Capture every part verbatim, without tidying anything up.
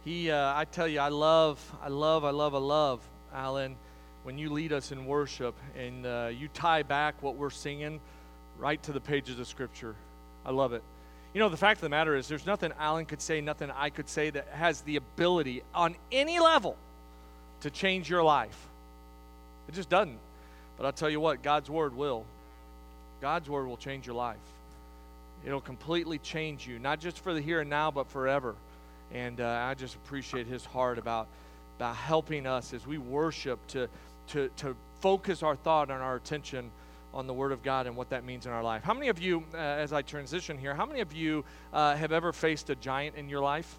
He, uh, I tell you, I love, I love, I love, I love, Alan, when you lead us in worship and uh, you tie back what we're singing right to the pages of Scripture. I love it. You know, the fact of the matter is there's nothing Alan could say, nothing I could say that has the ability on any level to change your life. It just doesn't. But I'll tell you what, God's Word will. God's Word will change your life. It'll completely change you, not just for the here and now, but forever. And uh, I just appreciate his heart about, about helping us as we worship to, to, to focus our thought and our attention on the Word of God and what that means in our life. How many of you, uh, as I transition here, how many of you uh, have ever faced a giant in your life?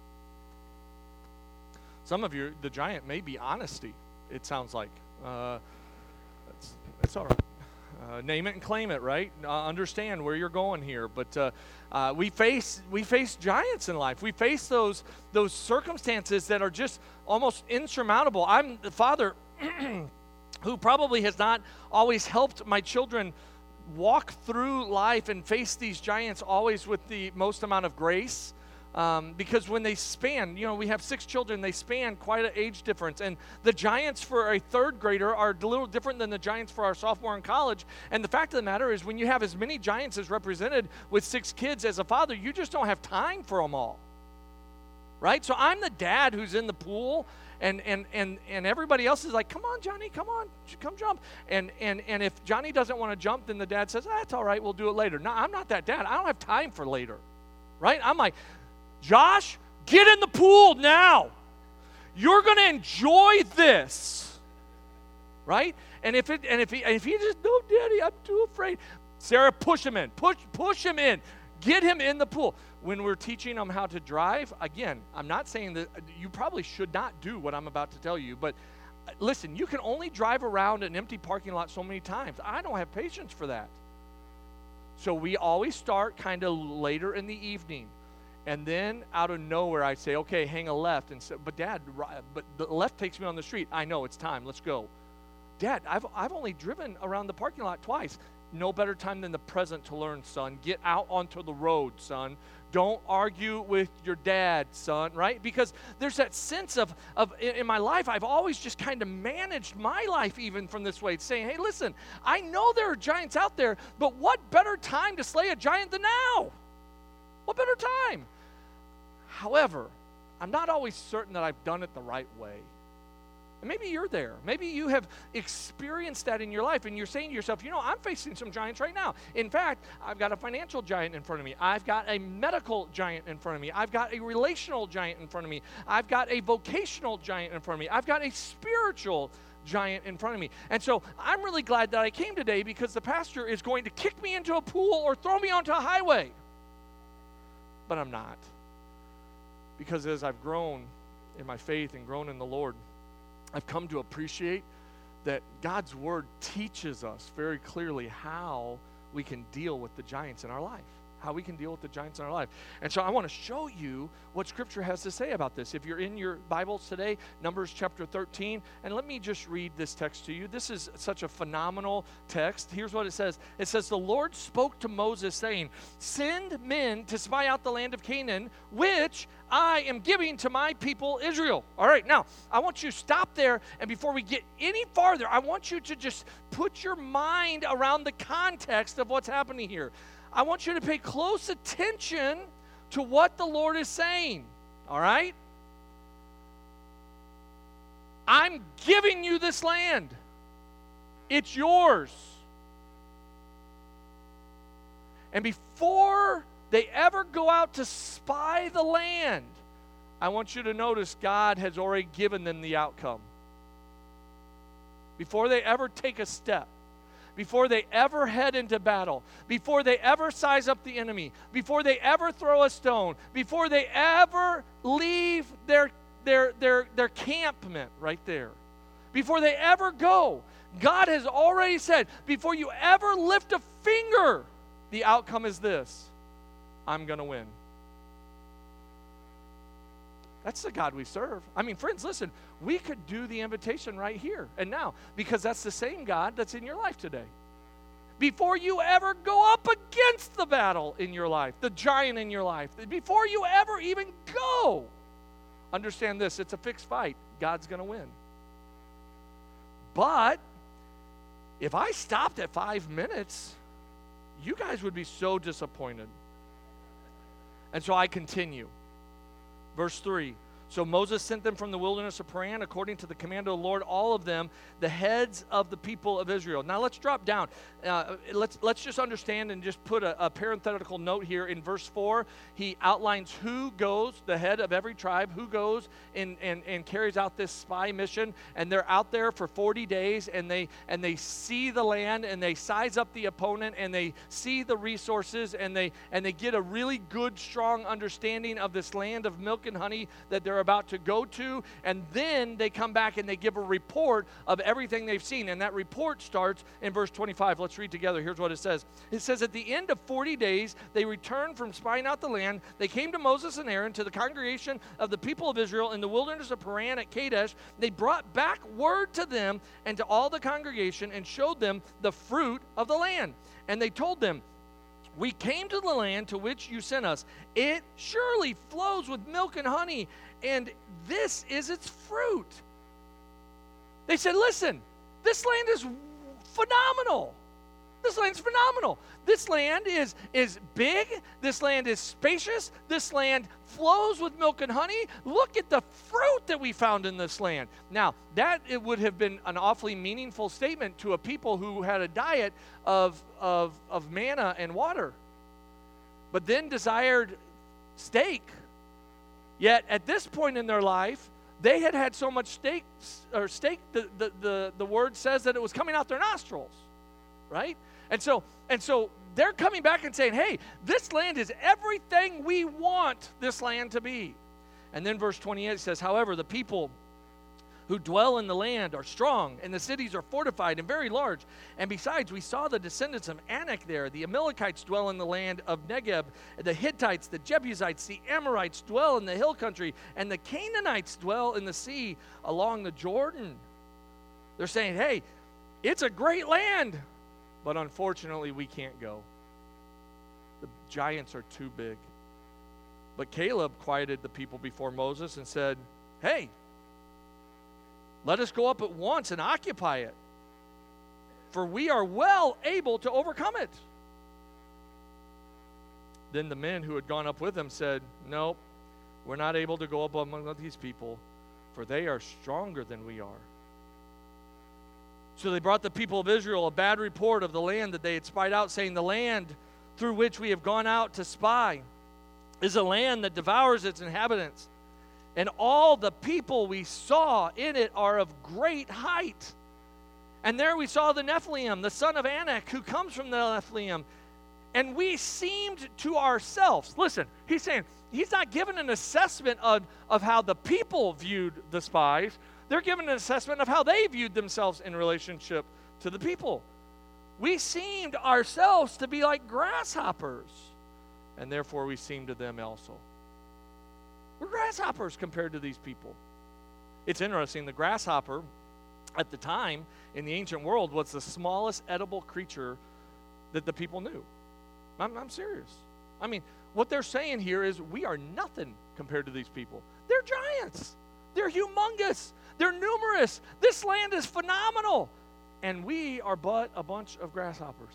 Some of you, the giant may be honesty, it sounds like. Uh, that's, that's all right. Uh, name it and claim it, right? Uh, understand where you're going here. But uh, uh, we face we face giants in life. We face those those circumstances that are just almost insurmountable. I'm the father who probably has not always helped my children walk through life and face these giants always with the most amount of grace. Um, because when they span, you know, we have six children, they span quite an age difference. And the giants for a third grader are a little different than the giants for our sophomore in college. And the fact of the matter is when you have as many giants as represented with six kids as a father, you just don't have time for them all. Right? So I'm the dad who's in the pool, and and and and everybody else is like, come on, Johnny, come on, come jump. And and and if Johnny doesn't want to jump, then the dad says, that's all right, we'll do it later. No, I'm not that dad. I don't have time for later. Right? I'm like, Josh, get in the pool now. You're going to enjoy this, right? And if it and if he and if he just no, Daddy, I'm too afraid. Sarah, push him in. Push push him in. Get him in the pool. When we're teaching them how to drive, again, I'm not saying that you probably should not do what I'm about to tell you, but listen, you can only drive around an empty parking lot so many times. I don't have patience for that. So we always start kind of later in the evening. And then out of nowhere, I say, okay, hang a left. And say, but Dad, but the left takes me on the street. I know, it's time. Let's go. Dad, I've I've only driven around the parking lot twice. No better time than the present to learn, son. Get out onto the road, son. Don't argue with your dad, son, right? Because there's that sense of, of in my life, I've always just kind of managed my life even from this way, saying, hey, listen, I know there are giants out there, but what better time to slay a giant than now? What better time? However, I'm not always certain that I've done it the right way. And maybe you're there. Maybe you have experienced that in your life, and you're saying to yourself, you know, I'm facing some giants right now. In fact, I've got a financial giant in front of me. I've got a medical giant in front of me. I've got a relational giant in front of me. I've got a vocational giant in front of me. I've got a spiritual giant in front of me. And so I'm really glad that I came today, because the pastor is going to kick me into a pool or throw me onto a highway. But I'm not. Because as I've grown in my faith and grown in the Lord, I've come to appreciate that God's Word teaches us very clearly how we can deal with the giants in our life. How we can deal with the giants in our life. And so I want to show you what Scripture has to say about this. If you're in your Bibles today, Numbers chapter thirteen, and let me just read this text to you. This is such a phenomenal text. Here's what it says. It says, the Lord spoke to Moses, saying, send men to spy out the land of Canaan, which I am giving to my people Israel. All right, now, I want you to stop there, and before we get any farther, I want you to just put your mind around the context of what's happening here. I want you to pay close attention to what the Lord is saying, all right? I'm giving you this land. It's yours. And before they ever go out to spy the land, I want you to notice God has already given them the outcome. Before they ever take a step, before they ever head into battle, before they ever size up the enemy, before they ever throw a stone, before they ever leave their, their, their, their campment right there, before they ever go, God has already said, before you ever lift a finger, the outcome is this: I'm going to win. That's the God we serve. I mean, friends, listen, we could do the invitation right here and now, because that's the same God that's in your life today. Before you ever go up against the battle in your life, the giant in your life, before you ever even go, understand this, it's a fixed fight. God's going to win. But if I stopped at five minutes, you guys would be so disappointed. And so I continue. Verse three. So Moses sent them from the wilderness of Paran according to the command of the Lord, all of them, the heads of the people of Israel. Now let's drop down. Uh, let's let's just understand and just put a, a parenthetical note here. In verse four, he outlines who goes, the head of every tribe, who goes and, and, and carries out this spy mission. And they're out there for forty days, and they and they see the land, and they size up the opponent, and they see the resources, and they and they get a really good, strong understanding of this land of milk and honey that they're about to go to, and then they come back and they give a report of everything they've seen. And that report starts in verse twenty-five. Let's read together. Here's what it says. It says, at the end of forty days, they returned from spying out the land. They came to Moses and Aaron, to the congregation of the people of Israel in the wilderness of Paran at Kadesh. They brought back word to them and to all the congregation and showed them the fruit of the land. And they told them, we came to the land to which you sent us. It surely flows with milk and honey, and this is its fruit. They said, listen, this land is phenomenal. This land's phenomenal. This land is, is big. This land is spacious. This land flows with milk and honey. Look at the fruit that we found in this land. Now, that it would have been an awfully meaningful statement to a people who had a diet of, of, of manna and water, but then desired steak. Yet at this point in their life, they had had so much steak, or steak, the, the, the, the word says that it was coming out their nostrils, right? And so, and so they're coming back and saying, hey, this land is everything we want this land to be. And then verse twenty-eight says, however, the people who dwell in the land are strong, and the cities are fortified and very large. And besides, we saw the descendants of Anak there. The Amalekites dwell in the land of Negeb. The Hittites, the Jebusites, the Amorites dwell in the hill country. And the Canaanites dwell in the sea along the Jordan. They're saying, hey, it's a great land, but unfortunately we can't go. The giants are too big. But Caleb quieted the people before Moses and said, hey, let us go up at once and occupy it, for we are well able to overcome it. Then the men who had gone up with him said, no, we're not able to go up among these people, for they are stronger than we are. So they brought the people of Israel a bad report of the land that they had spied out, saying, the land through which we have gone out to spy is a land that devours its inhabitants. And all the people we saw in it are of great height. And there we saw the Nephilim, the son of Anak, who comes from the Nephilim. And we seemed to ourselves, listen, he's saying, he's not giving an assessment of, of how the people viewed the spies. They're giving an assessment of how they viewed themselves in relationship to the people. We seemed ourselves to be like grasshoppers, and therefore we seemed to them also. We're grasshoppers compared to these people. It's interesting, the grasshopper at the time in the ancient world was the smallest edible creature that the people knew. I'm, I'm serious. I mean, what they're saying here is we are nothing compared to these people. They're giants. They're humongous. They're numerous. This land is phenomenal. And we are but a bunch of grasshoppers.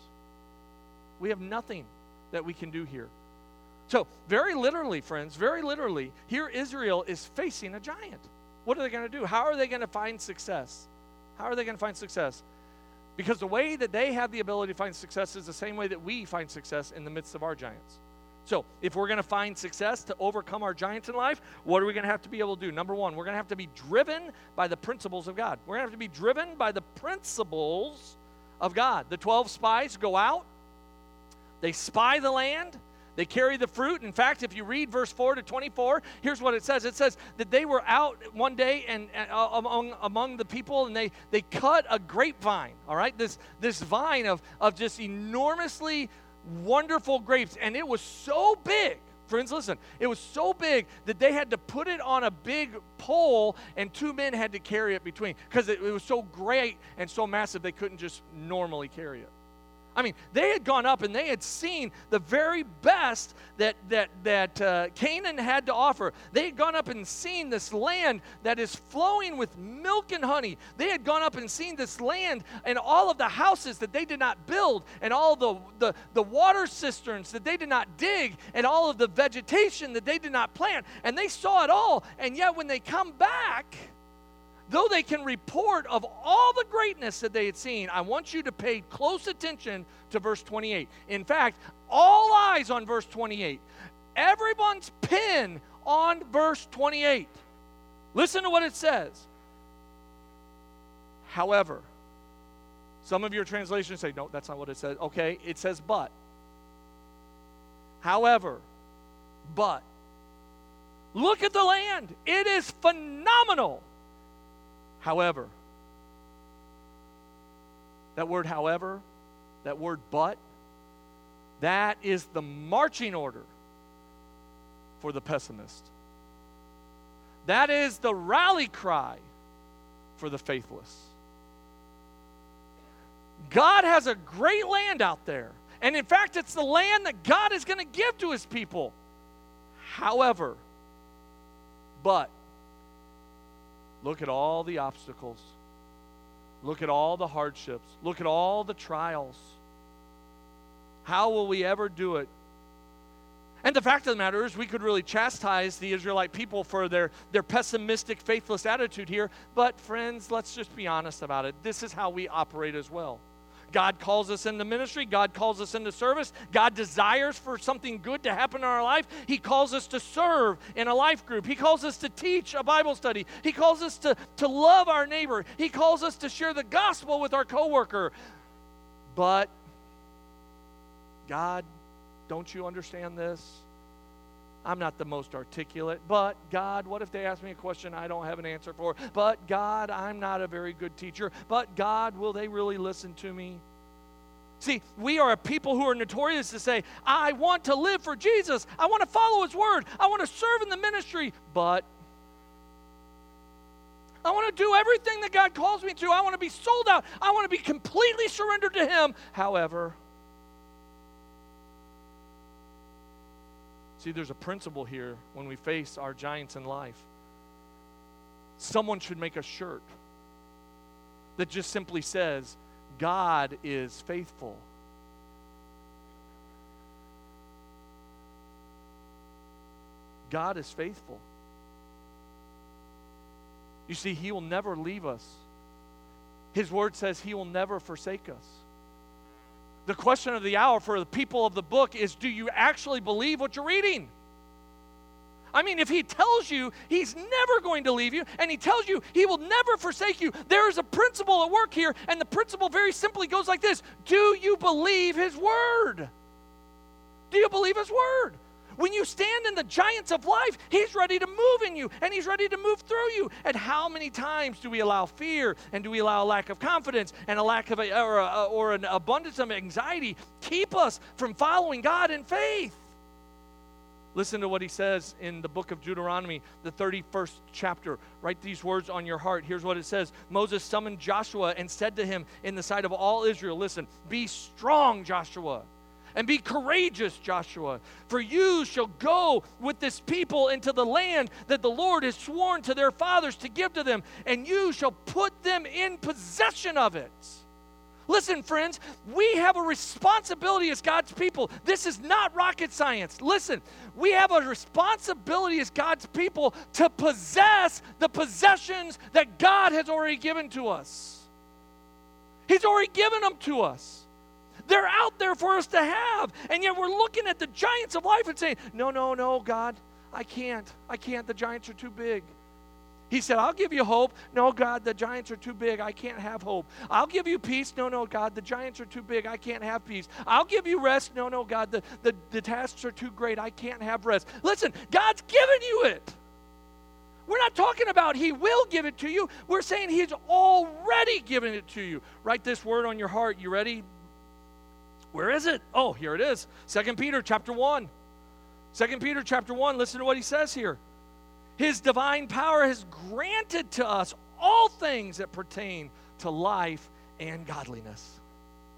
We have nothing that we can do here. So, very literally, friends, very literally, here Israel is facing a giant. What are they going to do? How are they going to find success? How are they going to find success? Because the way that they have the ability to find success is the same way that we find success in the midst of our giants. So, if we're going to find success to overcome our giants in life, what are we going to have to be able to do? Number one, we're going to have to be driven by the principles of God. We're going to have to be driven by the principles of God. The twelve spies go out. They spy the land. They carry the fruit. In fact, if you read verse four to twenty-four, here's what it says. It says that they were out one day and, and uh, among among the people, and they, they cut a grapevine, all right? This this vine of, of just enormously wonderful grapes. And it was so big, friends, listen, it was so big that they had to put it on a big pole, and two men had to carry it between, because it, it was so great and so massive they couldn't just normally carry it. I mean, they had gone up and they had seen the very best that that that uh, Canaan had to offer. They had gone up and seen this land that is flowing with milk and honey. They had gone up and seen this land and all of the houses that they did not build, and all the, the, the water cisterns that they did not dig, and all of the vegetation that they did not plant. And they saw it all. And yet when they come back, though they can report of all the greatness that they had seen, I want you to pay close attention to verse twenty-eight. In fact, all eyes on verse twenty-eight. Everyone's pin on verse twenty-eight. Listen to what it says. However, some of your translations say, no, that's not what it says. Okay, it says but. However, but. Look at the land. It is phenomenal. However, that word however, that word but, that is the marching order for the pessimist. That is the rally cry for the faithless. God has a great land out there. And in fact, it's the land that God is going to give to his people. However, but, look at all the obstacles. Look at all the hardships. Look at all the trials. How will we ever do it? And the fact of the matter is, we could really chastise the Israelite people for their, their pessimistic, faithless attitude here. But friends, let's just be honest about it. This is how we operate as well. God calls us into ministry. God calls us into service. God desires for something good to happen in our life. He calls us to serve in a life group. He calls us to teach a Bible study. He calls us to, to love our neighbor. He calls us to share the gospel with our coworker. But, God, don't you understand this? I'm not the most articulate. But, God, what if they ask me a question I don't have an answer for? But, God, I'm not a very good teacher. But, God, will they really listen to me? See, we are a people who are notorious to say, I want to live for Jesus. I want to follow his word. I want to serve in the ministry. But, I want to do everything that God calls me to. I want to be sold out. I want to be completely surrendered to him. However, see, there's a principle here when we face our giants in life. Someone should make a shirt that just simply says, God is faithful. God is faithful. You see, he will never leave us. His word says he will never forsake us. The question of the hour for the people of the book is, do you actually believe what you're reading? I mean, if he tells you he's never going to leave you, and he tells you he will never forsake you, there is a principle at work here, and the principle very simply goes like this. Do you believe his word? Do you believe his word? When you stand in the giants of life, he's ready to move in you, and he's ready to move through you. And how many times do we allow fear, and do we allow a lack of confidence, and a lack of, a, or, a, or an abundance of anxiety keep us from following God in faith? Listen to what he says in the book of Deuteronomy, the thirty-first chapter. Write these words on your heart. Here's what it says. Moses summoned Joshua and said to him in the sight of all Israel, listen, be strong, Joshua, and be courageous, Joshua, for you shall go with this people into the land that the Lord has sworn to their fathers to give to them, and you shall put them in possession of it. Listen, friends, we have a responsibility as God's people. This is not rocket science. Listen, we have a responsibility as God's people to possess the possessions that God has already given to us. He's already given them to us. They're out there for us to have. And yet we're looking at the giants of life and saying, no, no, no, God, I can't. I can't. The giants are too big. He said, I'll give you hope. No, God, the giants are too big. I can't have hope. I'll give you peace. No, no, God, the giants are too big. I can't have peace. I'll give you rest. No, no, God, the, the, the tasks are too great. I can't have rest. Listen, God's given you it. We're not talking about he will give it to you. We're saying he's already given it to you. Write this word on your heart. You ready? Where is it? Oh, here it is. Second Peter chapter one. Second Peter chapter one, listen to what he says here. His divine power has granted to us all things that pertain to life and godliness.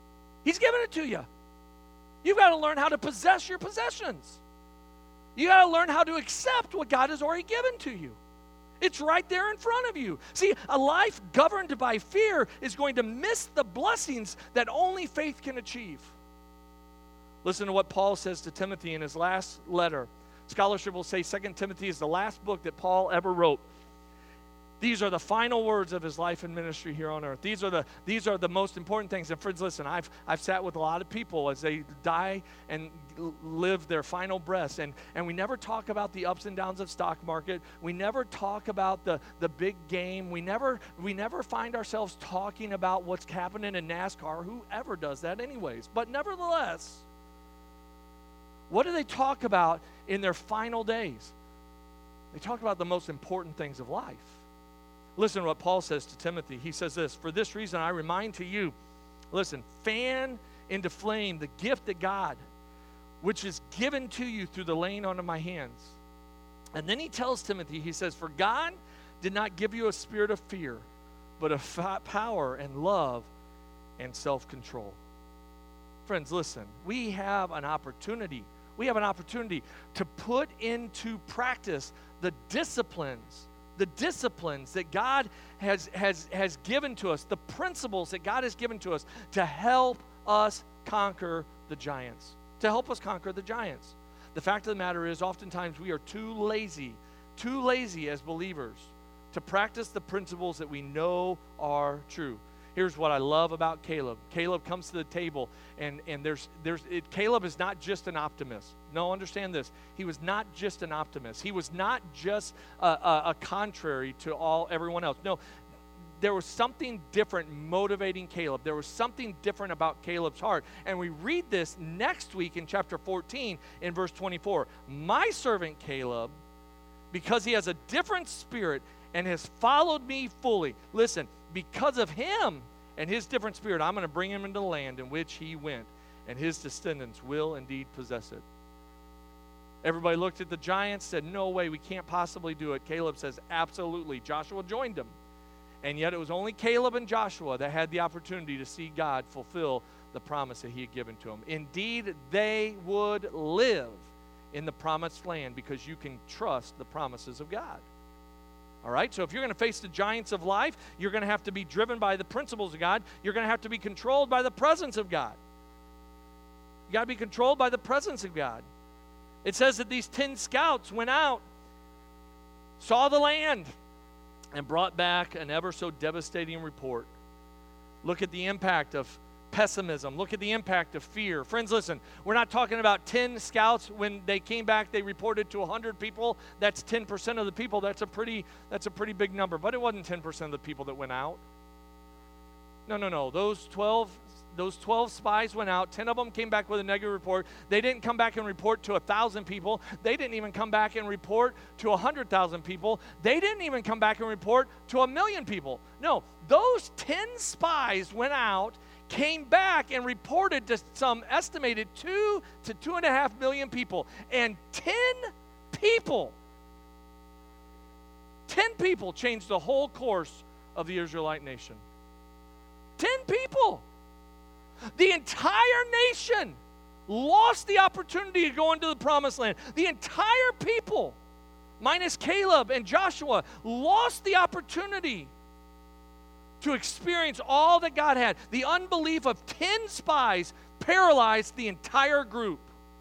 He's given it to you. You've got to learn how to possess your possessions. You got to learn how to accept what God has already given to you. It's right there in front of you. See, a life governed by fear is going to miss the blessings that only faith can achieve. Listen to what Paul says to Timothy in his last letter. Scholarship will say Second Timothy is the last book that Paul ever wrote. These are the final words of his life and ministry here on earth. These are the these are the most important things. And friends, listen, I've I've sat with a lot of people as they die and live their final breaths, and, and we never talk about the ups and downs of stock market. We never talk about the, the big game. We never we never find ourselves talking about what's happening in NASCAR. Whoever does that anyways. But nevertheless, what do they talk about in their final days? They talk about the most important things of life. Listen to what Paul says to Timothy. He says this, "For this reason I remind to you, listen, fan into flame the gift that God, which is given to you through the laying on of my hands." And then he tells Timothy, he says, "For God did not give you a spirit of fear, but of fa- power and love and self-control." Friends, listen, we have an opportunity. We have an opportunity to put into practice the disciplines the disciplines that God has, has, has given to us, the principles that God has given to us to help us conquer the giants, to help us conquer the giants. The fact of the matter is, oftentimes we are too lazy, too lazy as believers to practice the principles that we know are true. Here's what I love about Caleb. Caleb comes to the table, and, and there's there's it, Caleb is not just an optimist. No, understand this. He was not just an optimist. He was not just a, a, a contrary to all everyone else. No, there was something different motivating Caleb. There was something different about Caleb's heart. And we read this next week in chapter fourteen in verse twenty-four. "My servant Caleb, because he has a different spirit and has followed me fully." Listen, because of him and his different spirit, I'm going to bring him into the land in which he went, and his descendants will indeed possess it. Everybody looked at the giants, said, "No way, we can't possibly do it." Caleb says, "Absolutely." Joshua joined him. And yet it was only Caleb and Joshua that had the opportunity to see God fulfill the promise that he had given to them. Indeed, they would live in the promised land because you can trust the promises of God. All right, so if you're going to face the giants of life, you're going to have to be driven by the principles of God. You're going to have to be controlled by the presence of God. You got to be controlled by the presence of God. It says that these ten scouts went out, saw the land, and brought back an ever so devastating report. Look at the impact of pessimism. Look at the impact of fear. Friends, listen, we're not talking about ten scouts. When they came back, they reported to one hundred people. That's ten percent of the people. That's a pretty that's a pretty big number. But it wasn't ten percent of the people that went out. No, no, no. Those twelve those twelve spies went out. ten of them came back with a negative report. They didn't come back and report to one thousand people. They didn't even come back and report to one hundred thousand people. They didn't even come back and report to a million people. No, those ten spies went out, came back and reported to some estimated two to two and a half million people. And ten people, ten people changed the whole course of the Israelite nation. Ten people. The entire nation lost the opportunity to go into the promised land. The entire people, minus Caleb and Joshua, lost the opportunity to experience all that God had. The unbelief of ten spies paralyzed the entire group.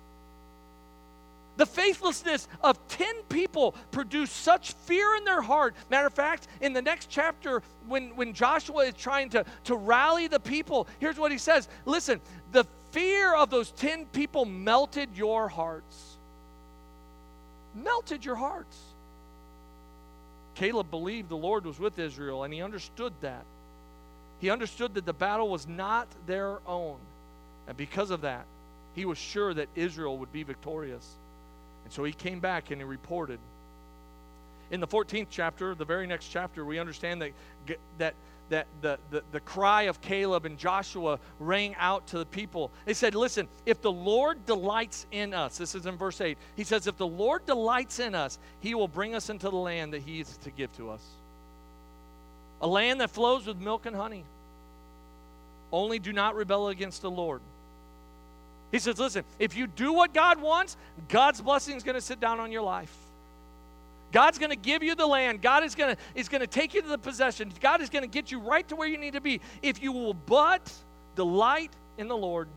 The faithlessness of ten people produced such fear in their heart. Matter of fact, in the next chapter, when, when Joshua is trying to, to rally the people, here's what he says. Listen, the fear of those ten people melted your hearts. Melted your hearts. Caleb believed the Lord was with Israel, and he understood that. He understood that the battle was not their own. And because of that, he was sure that Israel would be victorious. And so he came back and he reported. In the fourteenth chapter, the very next chapter, we understand that that that the, the, the cry of Caleb and Joshua rang out to the people. They said, listen, if the Lord delights in us, this is in verse eight, he says, if the Lord delights in us, he will bring us into the land that he is to give to us. A land that flows with milk and honey. Only do not rebel against the Lord. He says, listen, if you do what God wants, God's blessing is going to sit down on your life. God's going to give you the land. God is going to is going to take you to the possession. God is going to get you right to where you need to be if you will but delight in the Lord.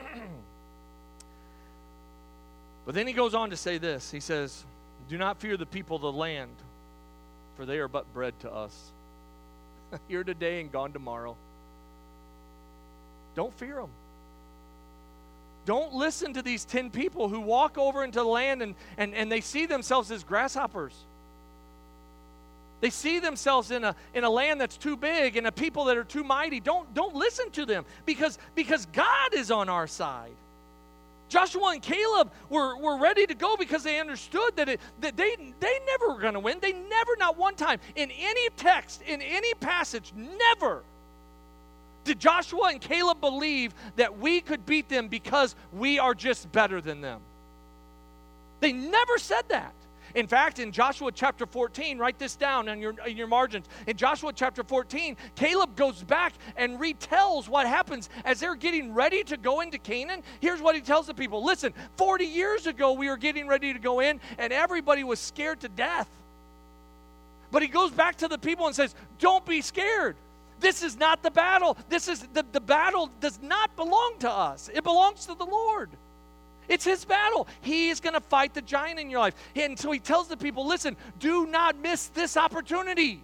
But then he goes on to say this. He says, do not fear the people of the land, for they are but bread to us. Here today and gone tomorrow. Don't fear them. Don't listen to these ten people who walk over into the land and, and, and they see themselves as grasshoppers. They see themselves in a, in a land that's too big and a people that are too mighty. Don't, don't listen to them because, because God is on our side. Joshua and Caleb were, were ready to go because they understood that, it, that they, they never were going to win. They never, not one time, in any text, in any passage, never did Joshua and Caleb believe that we could beat them because we are just better than them. They never said that. In fact, in Joshua chapter fourteen, write this down in your, in your margins. In Joshua chapter fourteen, Caleb goes back and retells what happens as they're getting ready to go into Canaan. Here's what he tells the people. Listen, forty years ago we were getting ready to go in and everybody was scared to death. But he goes back to the people and says, don't be scared. This is not the battle. This is the, the battle does not belong to us. It belongs to the Lord. It's his battle. He is going to fight the giant in your life. And so he tells the people, listen, do not miss this opportunity.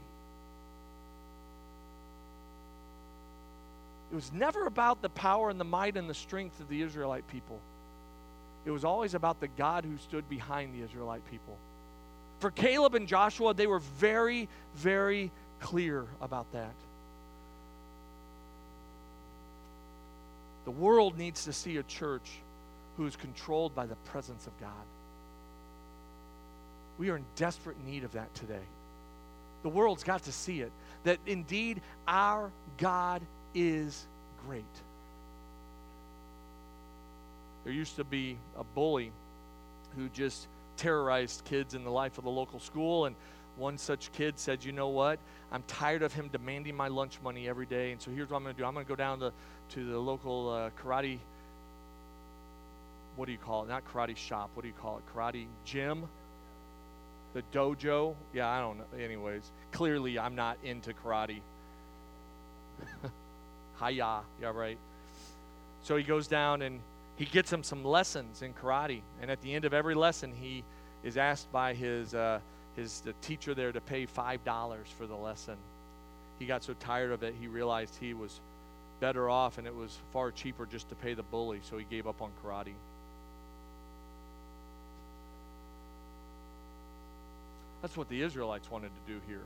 It was never about the power and the might and the strength of the Israelite people. It was always about the God who stood behind the Israelite people. For Caleb and Joshua, they were very, very clear about that. The world needs to see a church who is controlled by the presence of God. We are in desperate need of that today. The world's got to see it, that indeed our God is great. There used to be a bully who just terrorized kids in the life of the local school, and one such kid said, you know what, I'm tired of him demanding my lunch money every day, and so here's what I'm going to do. I'm going to go down to, to the local uh, karate, what do you call it? Not karate shop. What do you call it? Karate gym? The dojo? Yeah, I don't know. Anyways, clearly I'm not into karate. Hi-ya. Yeah, right. So he goes down and he gets him some lessons in karate. And at the end of every lesson, he is asked by his uh, his the teacher there to pay five dollars for the lesson. He got so tired of it, he realized he was better off and it was far cheaper just to pay the bully, so he gave up on karate. That's what the Israelites wanted to do here.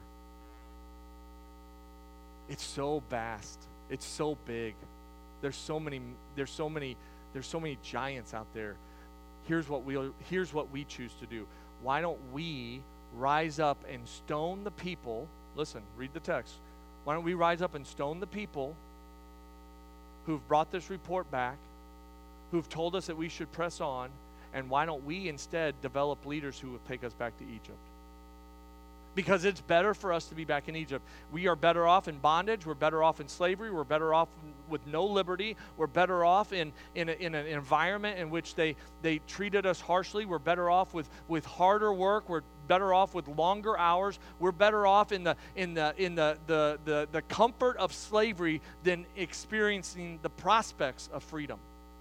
It's so vast. It's so big. There's so many there's so many there's so many giants out there. Here's what we here's what we choose to do. Why don't we rise up and stone the people? Listen, read the text. Why don't we rise up and stone the people who've brought this report back, who've told us that we should press on, and why don't we instead develop leaders who will take us back to Egypt? Because it's better for us to be back in Egypt. We are better off in bondage. We're better off in slavery. We're better off with no liberty. We're better off in, in, a, in an environment in which they, they treated us harshly. We're better off with, with harder work. We're better off with longer hours. We're better off in the in the in the the the, the comfort of slavery than experiencing the prospects of freedom.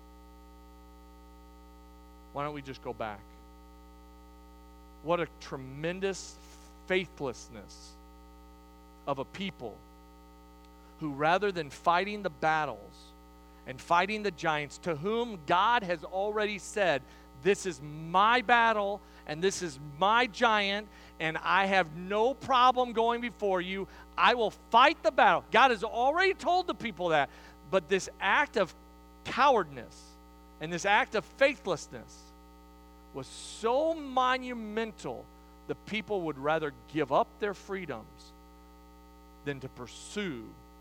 Why don't we just go back? What a tremendous faithlessness of a people who, rather than fighting the battles and fighting the giants, to whom God has already said, this is my battle and this is my giant and I have no problem going before you. I will fight the battle. God has already told the people that. But this act of cowardness and this act of faithlessness was so monumental, the people would rather give up their freedoms than to pursue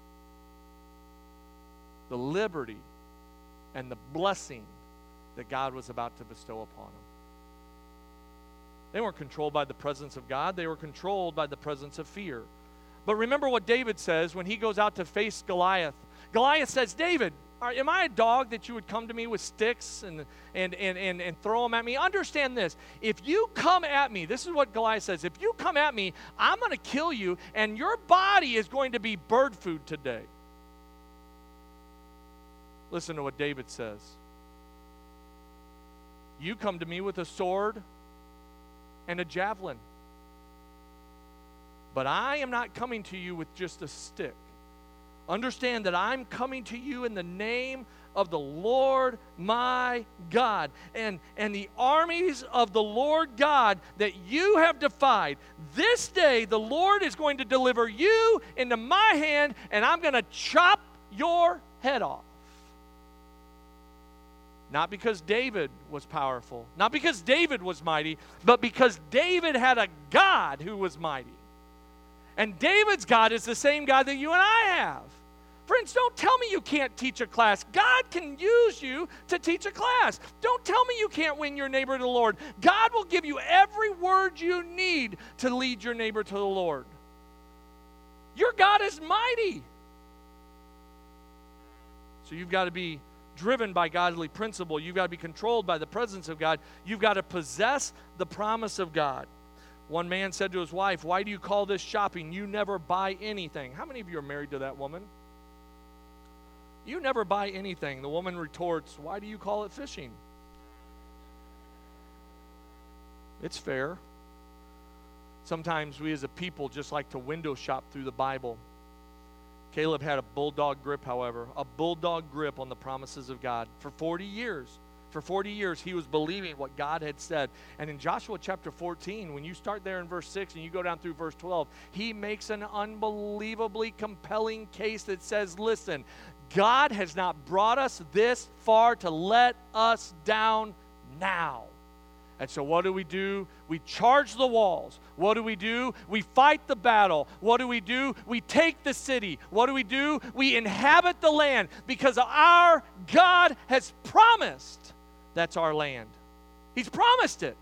the liberty and the blessing that God was about to bestow upon them. They weren't controlled by the presence of God. They were controlled by the presence of fear. But remember what David says when he goes out to face Goliath. Goliath says, David, are, am I a dog that you would come to me with sticks and, and, and, and, and throw them at me? Understand this. If you come at me, this is what Goliath says, if you come at me, I'm going to kill you, and your body is going to be bird food today. Listen to what David says. You come to me with a sword and a javelin, but I am not coming to you with just a stick. Understand that I'm coming to you in the name of the Lord my God. And, and the armies of the Lord God that you have defied, this day the Lord is going to deliver you into my hand, and I'm going to chop your head off. Not because David was powerful, not because David was mighty, but because David had a God who was mighty. And David's God is the same God that you and I have. Friends, don't tell me you can't teach a class. God can use you to teach a class. Don't tell me you can't win your neighbor to the Lord. God will give you every word you need to lead your neighbor to the Lord. Your God is mighty. So you've got to be driven by godly principle. You've got to be controlled by the presence of God. You've got to possess the promise of God. One man said to his wife, why do you call this shopping? You never buy anything. How many of you are married to that woman? You never buy anything. The woman retorts, why do you call it fishing? It's fair. Sometimes we as a people just like to window shop through the Bible. Caleb had a bulldog grip, however, a bulldog grip on the promises of God. For forty years, for forty years, he was believing what God had said. And in Joshua chapter fourteen, when you start there in verse six and you go down through verse twelve, he makes an unbelievably compelling case that says, listen, God has not brought us this far to let us down now. And so what do we do? We charge the walls. What do we do? We fight the battle. What do we do? We take the city. What do we do? We inhabit the land because our God has promised that's our land. He's promised it.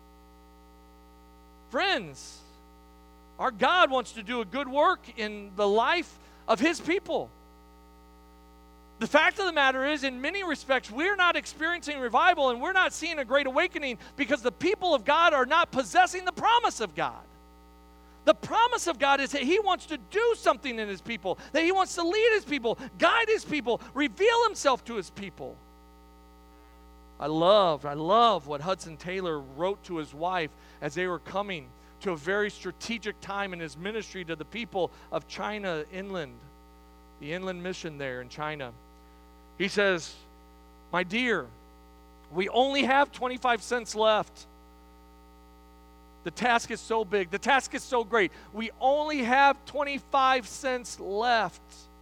Friends, our God wants to do a good work in the life of His people. The fact of the matter is, in many respects, we're not experiencing revival and we're not seeing a great awakening because the people of God are not possessing the promise of God. The promise of God is that He wants to do something in His people, that He wants to lead His people, guide His people, reveal Himself to His people. I love, I love what Hudson Taylor wrote to his wife as they were coming to a very strategic time in his ministry to the people of China inland, the inland mission there in China. He says, my dear, we only have twenty-five cents left. The task is so big. The task is so great. We only have twenty-five cents left.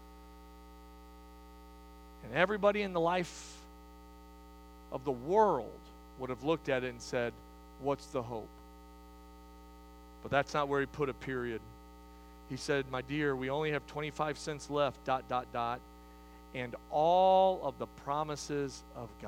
And everybody in the life of the world would have looked at it and said, what's the hope? But that's not where he put a period. He said, my dear, we only have twenty-five cents left, dot, dot, dot, and all of the promises of God.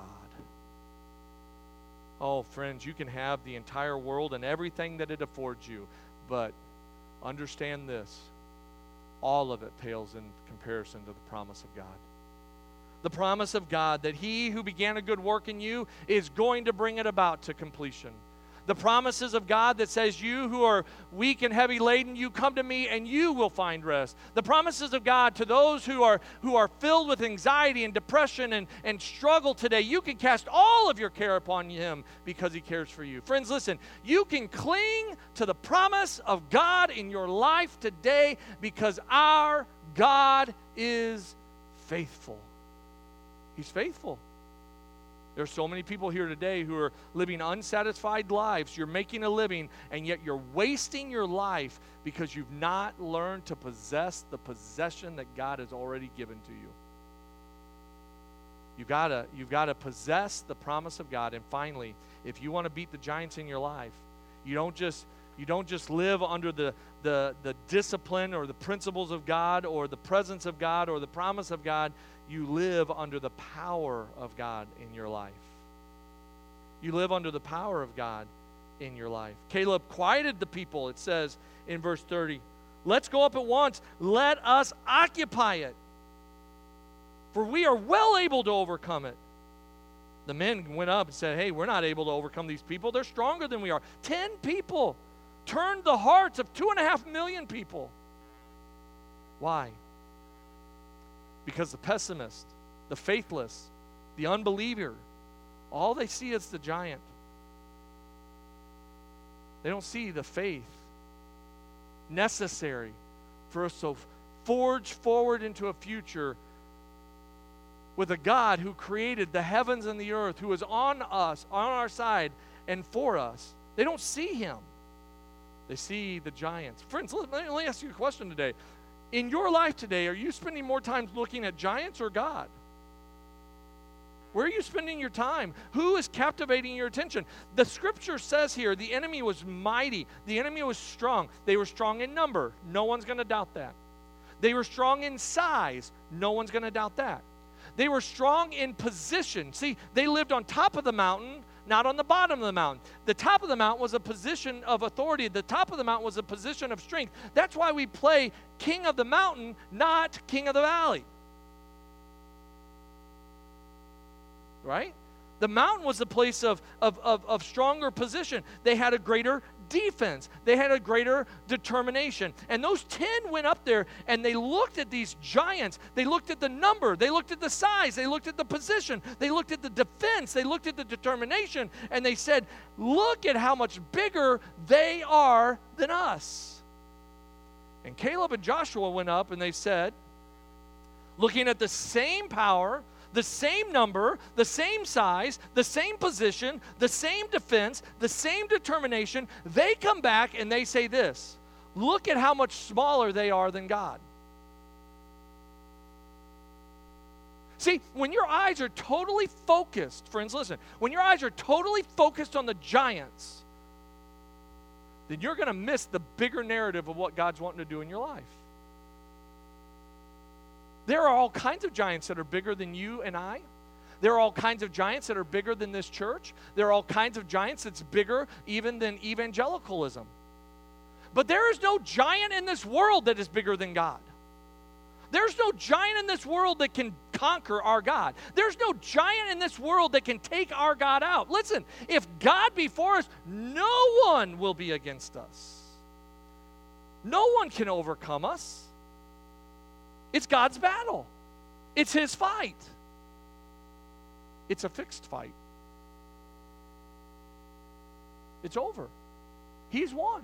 Oh, friends, you can have the entire world and everything that it affords you, but understand this, all of it pales in comparison to the promise of God. The promise of God that He who began a good work in you is going to bring it about to completion. The promises of God that says, you who are weak and heavy laden, you come to me and you will find rest. The promises of God to those who are who are filled with anxiety and depression and, and struggle today, you can cast all of your care upon Him because He cares for you. Friends, listen, you can cling to the promise of God in your life today because our God is faithful. He's faithful. There's so many people here today who are living unsatisfied lives. You're making a living, and yet you're wasting your life because you've not learned to possess the possession that God has already given to you. You've got to, you've got to possess the promise of God. And finally, if you want to beat the giants in your life, you don't just you don't just live under the, the, the discipline or the principles of God or the presence of God or the promise of God. You live under the power of God in your life. You live under the power of God in your life. Caleb quieted the people, it says in verse thirty. Let's go up at once. Let us occupy it. for we are well able to overcome it. The men went up and said, hey, we're not able to overcome these people. They're stronger than we are. Ten people turned the hearts of two and a half million people. Why? Because the pessimist, the faithless, the unbeliever, all they see is the giant. They don't see the faith necessary for us to forge forward into a future with a God who created the heavens and the earth, who is on us, on our side, and for us. They don't see him. They see the giants. Friends, let me, let me ask you a question today. In your life today, are you spending more time looking at giants or God? Where are you spending your time? Who is captivating your attention? The scripture says here, the enemy was mighty. The enemy was strong. They were strong in number. No one's going to doubt that. They were strong in size. No one's going to doubt that. They were strong in position. See, they lived on top of the mountain, not on the bottom of the mountain. The top of the mountain was a position of authority. The top of the mountain was a position of strength. That's why we play king of the mountain, not king of the valley. Right? The mountain was a place of, of, of, of stronger position. They had a greater defense. They had a greater determination. And those ten went up there and they looked at these giants. They looked at the number. They looked at the size. They looked at the position. They looked at the defense. They looked at the determination. And they said, look at how much bigger they are than us. And Caleb and Joshua went up and they said, looking at the same power, the same number, the same size, the same position, the same defense, the same determination, they come back and they say this, look at how much smaller they are than God. See, when your eyes are totally focused, friends, listen, when your eyes are totally focused on the giants, then you're going to miss the bigger narrative of what God's wanting to do in your life. There are all kinds of giants that are bigger than you and I. There are all kinds of giants that are bigger than this church. There are all kinds of giants that's bigger even than evangelicalism. But there is no giant in this world that is bigger than God. There's no giant in this world that can conquer our God. There's no giant in this world that can take our God out. Listen, if God be for us, no one will be against us. No one can overcome us. It's God's battle. It's his fight. It's a fixed fight. It's over. He's won.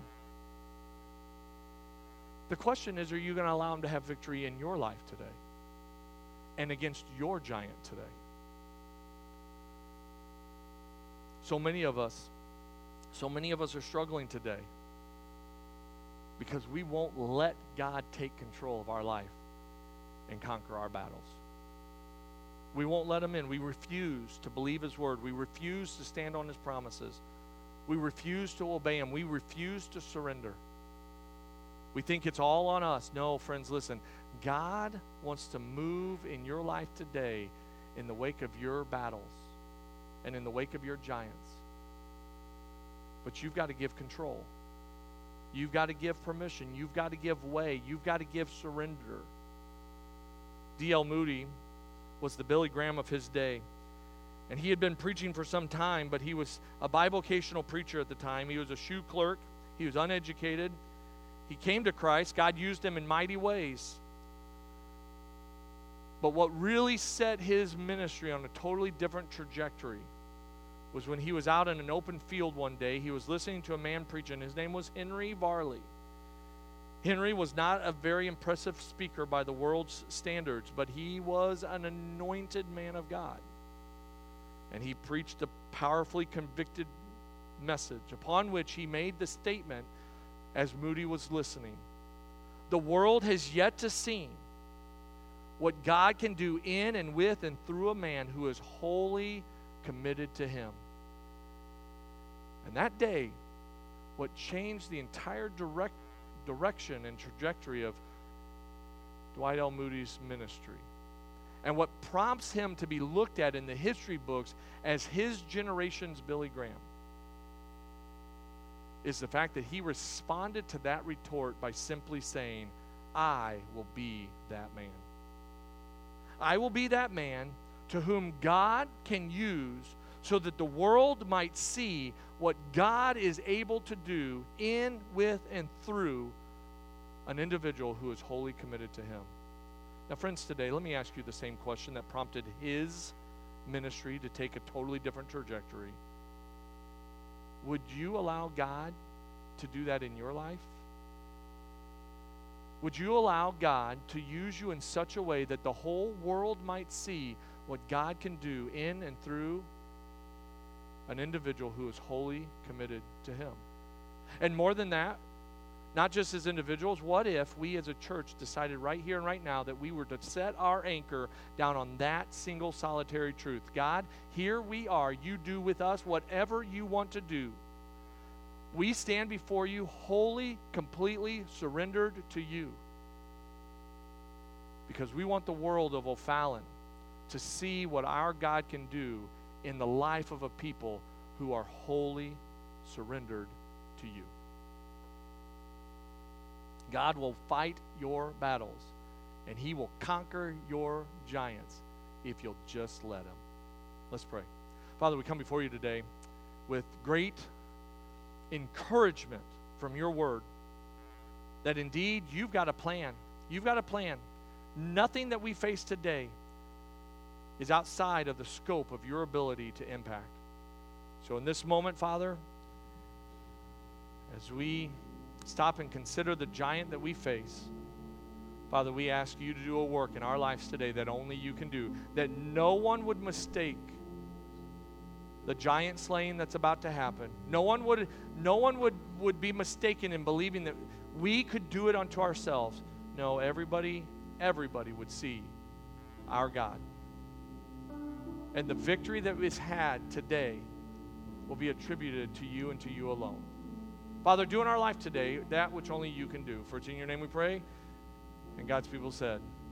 The question is, are you going to allow him to have victory in your life today and against your giant today? So many of us, so many of us are struggling today because we won't let God take control of our life and conquer our battles. We won't let him in. We refuse to believe his word. We refuse to stand on his promises. We refuse to obey him. We refuse to surrender. We think it's all on us. No, friends, listen. God wants to move in your life today in the wake of your battles and in the wake of your giants. But you've got to give control. You've got to give permission. You've got to give way. You've got to give surrender. D L Moody was the Billy Graham of his day. And he had been preaching for some time, but he was a bivocational preacher at the time. He was a shoe clerk. He was uneducated. He came to Christ. God used him in mighty ways. But what really set his ministry on a totally different trajectory was when he was out in an open field one day. He was listening to a man preaching. His name was Henry Varley. Henry was not a very impressive speaker by the world's standards, but he was an anointed man of God. And he preached a powerfully convicted message upon which he made the statement as Moody was listening. The world has yet to see what God can do in and with and through a man who is wholly committed to him. And that day, what changed the entire direct direction and trajectory of Dwight L. Moody's ministry, and what prompts him to be looked at in the history books as his generation's Billy Graham, is the fact that he responded to that retort by simply saying, I will be that man. I will be that man to whom God can use so that the world might see what God is able to do in, with, and through an individual who is wholly committed to him. Now, friends, today, let me ask you the same question that prompted his ministry to take a totally different trajectory. Would you allow God to do that in your life? Would you allow God to use you in such a way that the whole world might see what God can do in and through an individual who is wholly committed to him? And more than that, not just as individuals, what if we as a church decided right here and right now that we were to set our anchor down on that single solitary truth? God, here we are. You do with us whatever you want to do. We stand before you wholly, completely surrendered to you. Because we want the world of O'Fallon to see what our God can do in the life of a people who are wholly surrendered to you. God will fight your battles, and he will conquer your giants if you'll just let him. Let's pray. Father, we come before you today with great encouragement from your word that indeed you've got a plan. You've got a plan. Nothing that we face today is outside of the scope of your ability to impact. So in this moment, Father, as we stop and consider the giant that we face, Father, we ask you to do a work in our lives today that only you can do, that no one would mistake the giant slaying that's about to happen. No one would no one would, would be mistaken in believing that we could do it unto ourselves. No, everybody, everybody would see our God. And the victory that is had today will be attributed to you and to you alone. Father, do in our life today that which only you can do. For it's in your name we pray. And God's people said,